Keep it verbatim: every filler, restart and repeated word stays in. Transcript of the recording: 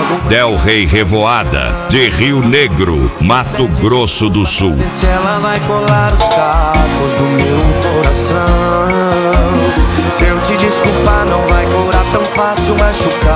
Del Rey Revoada, de Rio Negro, Mato Grosso do Sul. Se ela vai colar os cacos do meu coração. Se eu te desculpar, não vai curar tão fácil machucar.